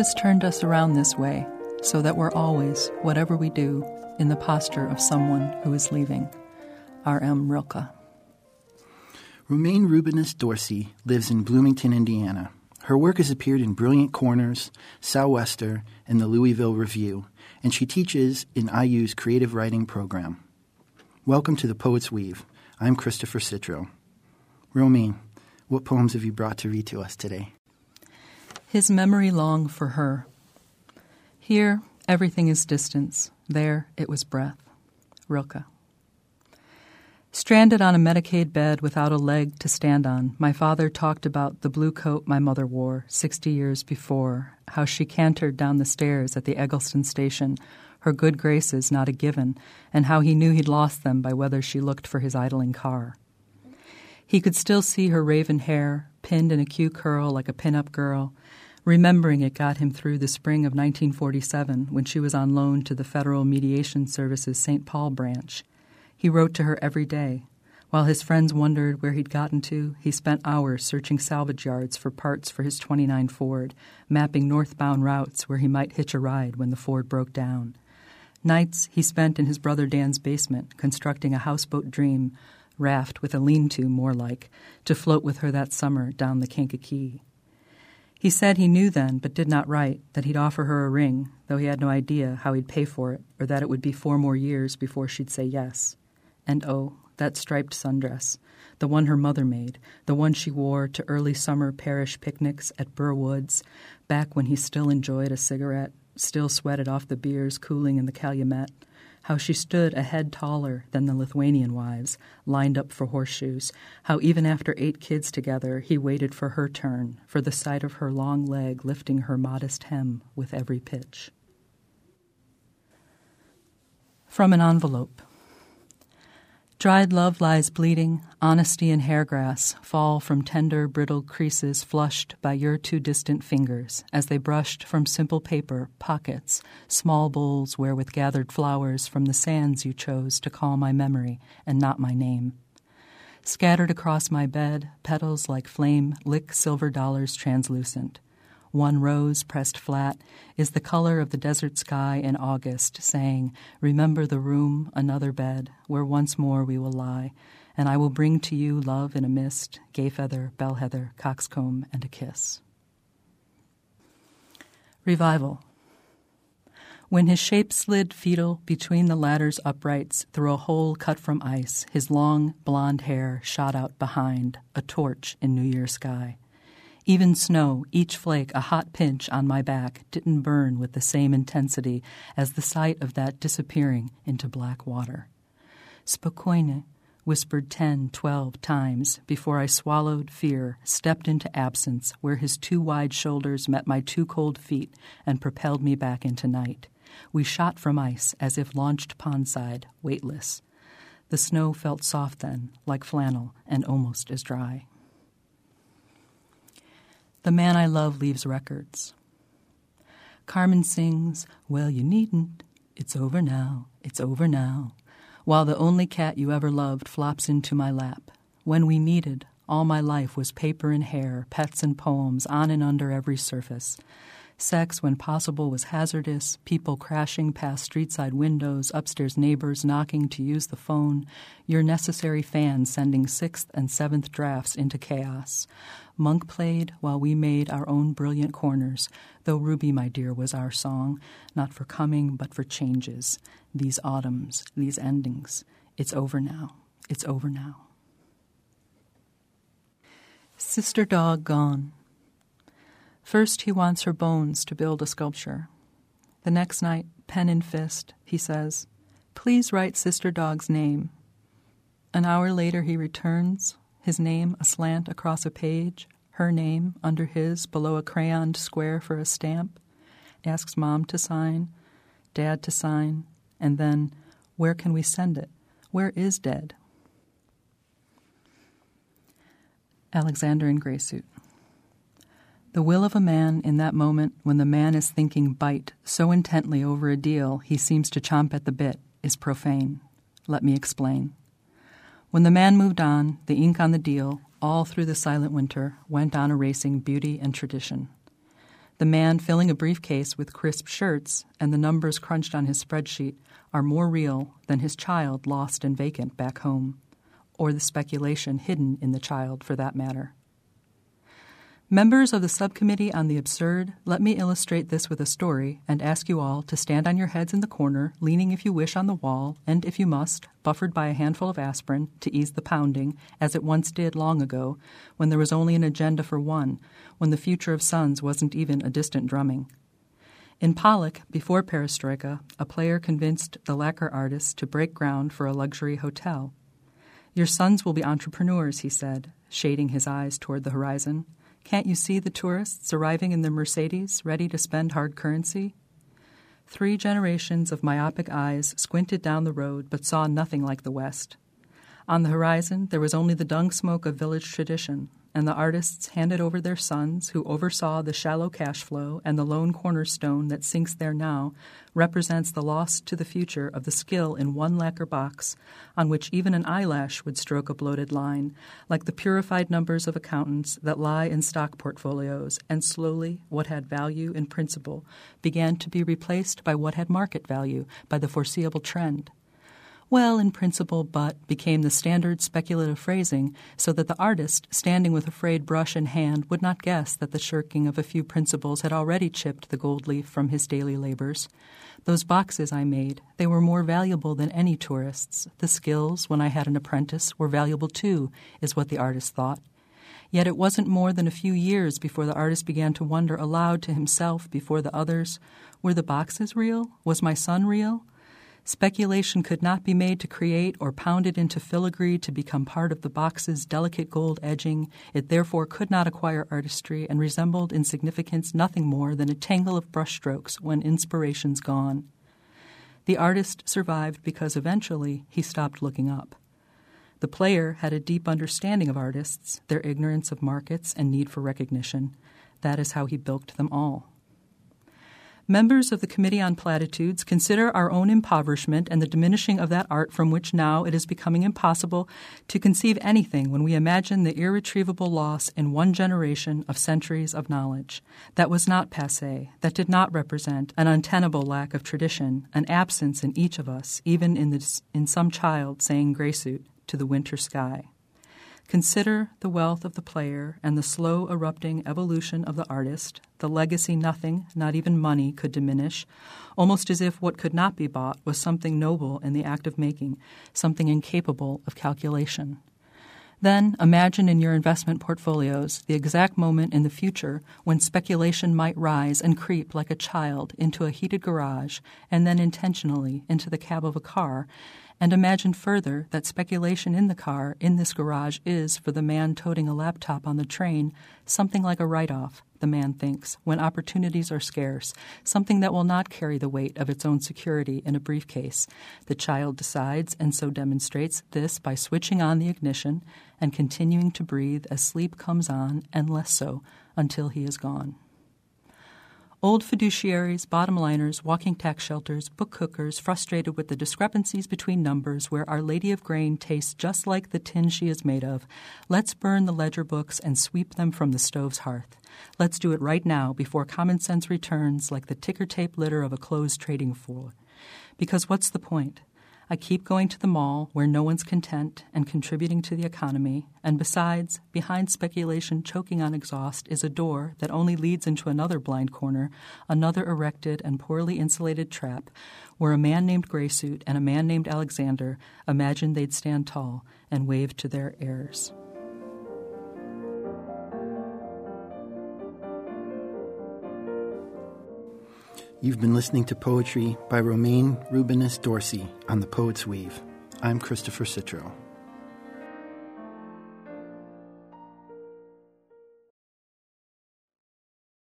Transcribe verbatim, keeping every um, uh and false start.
has turned us around this way, so that we're always, whatever we do, in the posture of someone who is leaving. R M. Rilke. Romaine Rubinus Dorsey lives in Bloomington, Indiana. Her work has appeared in Brilliant Corners, Sou'wester, and the Louisville Review, and she teaches in I U's creative writing program. Welcome to The Poet's Weave. I'm Christopher Citro. Romaine, what poems have you brought to read to us today? His memory long for her. Here, everything is distance. There, it was breath. Rilke. Stranded on a Medicaid bed without a leg to stand on, my father talked about the blue coat my mother wore sixty years before, how she cantered down the stairs at the Eggleston station, her good graces not a given, and how he knew he'd lost them by whether she looked for his idling car. He could still see her raven hair, pinned in a cue curl like a pin-up girl. Remembering it got him through the spring of nineteen forty-seven when she was on loan to the Federal Mediation Service's Saint Paul branch. He wrote to her every day. While his friends wondered where he'd gotten to, he spent hours searching salvage yards for parts for his twenty-nine Ford, mapping northbound routes where he might hitch a ride when the Ford broke down. Nights he spent in his brother Dan's basement, constructing a houseboat dream, raft with a lean-to more like, to float with her that summer down the Kankakee. He said he knew then, but did not write, that he'd offer her a ring, though he had no idea how he'd pay for it, or that it would be four more years before she'd say yes. And oh, that striped sundress, the one her mother made, the one she wore to early summer parish picnics at Burr Woods, back when he still enjoyed a cigarette, still sweated off the beers cooling in the Calumet, how she stood a head taller than the Lithuanian wives, lined up for horseshoes, how even after eight kids together he waited for her turn, for the sight of her long leg lifting her modest hem with every pitch. From an envelope. Dried love lies bleeding, honesty and hairgrass fall from tender, brittle creases flushed by your too distant fingers as they brushed from simple paper, pockets, small bowls wherewith gathered flowers from the sands you chose to call my memory and not my name. Scattered across my bed, petals like flame lick silver dollars translucent. One rose, pressed flat, is the color of the desert sky in August, saying, "Remember the room, another bed, where once more we will lie, and I will bring to you love in a mist, gay feather, bell heather, coxcomb, and a kiss." Revival. When his shape slid fetal between the ladder's uprights through a hole cut from ice, his long blonde hair shot out behind, a torch in New Year's sky. Even snow, each flake a hot pinch on my back, didn't burn with the same intensity as the sight of that disappearing into black water. "Spokojnie," whispered ten, twelve times before I swallowed fear, stepped into absence where his two wide shoulders met my two cold feet and propelled me back into night. We shot from ice as if launched pondside, weightless. The snow felt soft then, like flannel, and almost as dry. The man I love leaves records. Carmen sings, "Well, you needn't, it's over now, it's over now," while the only cat you ever loved flops into my lap. When we needed, all my life was paper and hair, pets and poems, on and under every surface. Sex, when possible, was hazardous, people crashing past street-side windows, upstairs neighbors knocking to use the phone, your necessary fan sending sixth and seventh drafts into chaos. Monk played while we made our own brilliant corners, though Ruby, my dear, was our song, not for coming but for changes, these autumns, these endings. It's over now. It's over now. Sister dog gone. First he wants her bones to build a sculpture. The next night, pen in fist, he says, "Please write Sister Dog's name." An hour later he returns, his name aslant across a page, her name under his below a crayoned square for a stamp, asks Mom to sign, Dad to sign, and then, where can we send it? Where is Dead? Alexander in Gray Suit. The will of a man in that moment when the man is thinking bite so intently over a deal he seems to chomp at the bit is profane. Let me explain. When the man moved on, the ink on the deal, all through the silent winter, went on erasing beauty and tradition. The man filling a briefcase with crisp shirts and the numbers crunched on his spreadsheet are more real than his child lost and vacant back home, or the speculation hidden in the child, for that matter. Members of the Subcommittee on the Absurd, let me illustrate this with a story and ask you all to stand on your heads in the corner, leaning if you wish on the wall, and if you must, buffered by a handful of aspirin to ease the pounding, as it once did long ago, when there was only an agenda for one, when the future of sons wasn't even a distant drumming. In Pollock, before Perestroika, a player convinced the lacquer artist to break ground for a luxury hotel. "Your sons will be entrepreneurs," he said, shading his eyes toward the horizon. "Can't you see the tourists arriving in their Mercedes, ready to spend hard currency?" Three generations of myopic eyes squinted down the road but saw nothing like the West. On the horizon, there was only the dung smoke of village tradition, and the artists handed over their sons, who oversaw the shallow cash flow, and the lone cornerstone that sinks there now represents the loss to the future of the skill in one lacquer box on which even an eyelash would stroke a bloated line, like the purified numbers of accountants that lie in stock portfolios, and slowly what had value in principle began to be replaced by what had market value, by the foreseeable trend. Well, in principle, but became the standard speculative phrasing, so that the artist, standing with a frayed brush in hand, would not guess that the shirking of a few principles had already chipped the gold leaf from his daily labors. Those boxes I made, they were more valuable than any tourists. The skills, when I had an apprentice, were valuable too, is what the artist thought. Yet it wasn't more than a few years before the artist began to wonder aloud to himself before the others, were the boxes real? Was my son real? Speculation could not be made to create or pounded into filigree to become part of the box's delicate gold edging. It therefore could not acquire artistry and resembled in significance nothing more than a tangle of brushstrokes when inspiration's gone. The artist survived because eventually he stopped looking up. The player had a deep understanding of artists, their ignorance of markets and need for recognition. That is how he bilked them all. Members of the Committee on Platitudes consider our own impoverishment and the diminishing of that art from which now it is becoming impossible to conceive anything when we imagine the irretrievable loss in one generation of centuries of knowledge. That was not passé, that did not represent an untenable lack of tradition, an absence in each of us, even in, the, in some child saying gray suit to the winter sky. Consider the wealth of the player and the slow erupting evolution of the artist, the legacy nothing, not even money, could diminish, almost as if what could not be bought was something noble in the act of making, something incapable of calculation. Then imagine in your investment portfolios the exact moment in the future when speculation might rise and creep like a child into a heated garage and then intentionally into the cab of a car. And imagine further that speculation in the car, in this garage, is, for the man toting a laptop on the train, something like a write-off, the man thinks, when opportunities are scarce, something that will not carry the weight of its own security in a briefcase. The child decides and so demonstrates this by switching on the ignition and continuing to breathe as sleep comes on, and less so, until he is gone. Old fiduciaries, bottom-liners, walking tax shelters, book hookers, frustrated with the discrepancies between numbers where Our Lady of Grain tastes just like the tin she is made of. Let's burn the ledger books and sweep them from the stove's hearth. Let's do it right now before common sense returns like the ticker tape litter of a closed trading floor. Because what's the point? I keep going to the mall where no one's content and contributing to the economy, and besides, behind speculation choking on exhaust is a door that only leads into another blind corner, another erected and poorly insulated trap, where a man named Graysuit and a man named Alexander imagined they'd stand tall and wave to their heirs. You've been listening to poetry by Romaine Rubinas Dorsey on The Poet's Weave. I'm Christopher Citro.